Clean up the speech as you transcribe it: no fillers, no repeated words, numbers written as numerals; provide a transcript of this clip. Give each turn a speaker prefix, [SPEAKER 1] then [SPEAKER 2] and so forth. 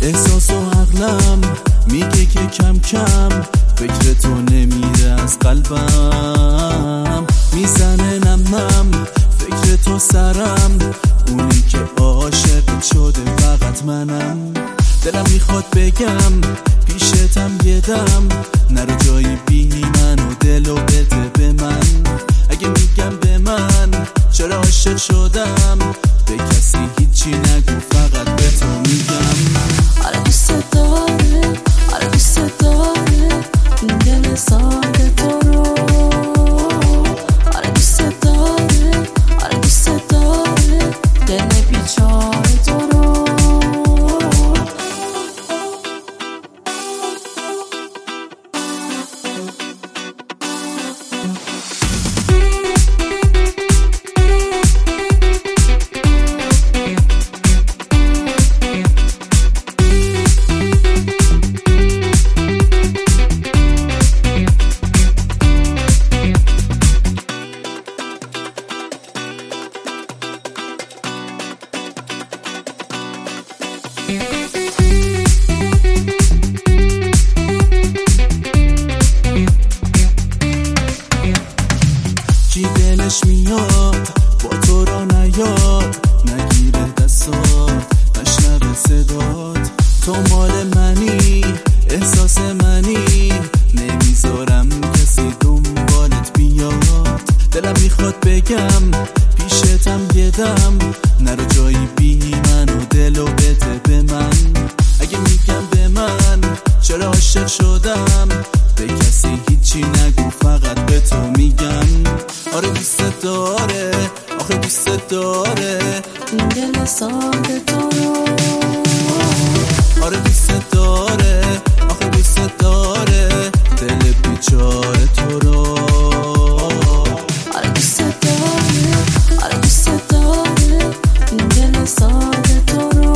[SPEAKER 1] احساس و عقلم میگه که کم کم فکر تو نمیره از قلبم. میزنه نم نم فکر تو سرم، اونی که عاشق شده فقط منم. دلم میخواد بگم پیشتم یه دم، نرو جایی بی من و دلو بده به من. اگه میگم به من چرا عاشق شدم، به کسی هیچی نگو فقط به تو میگم.
[SPEAKER 2] آره دوست داره، آره دوست داره این دل ساده تو رو. آره دوست داره، آره دوست داره دل بیچاره تو رو.
[SPEAKER 1] کی دلش میاد با تو را نیاد، نگیره دستات نشنوه صدات. تو مال منی، احساس منی، نمیذارم کسی دنبالت بیاد. دلم میخواد بگم پیشتم یه دم، نرو جایی بی من و دلو بده به من. اگه میگم به من چرا عاشق شدم، به کسی هیچی نگو فقط به تو میگم. آره دوست داره، آخه دوست داره
[SPEAKER 2] این دل ساده تو رو.
[SPEAKER 1] آره دوست داره، آخه دوست داره دل بیچاره تو رو.
[SPEAKER 2] آره دوست داره، آره دوست داره این دل ساده تو رو.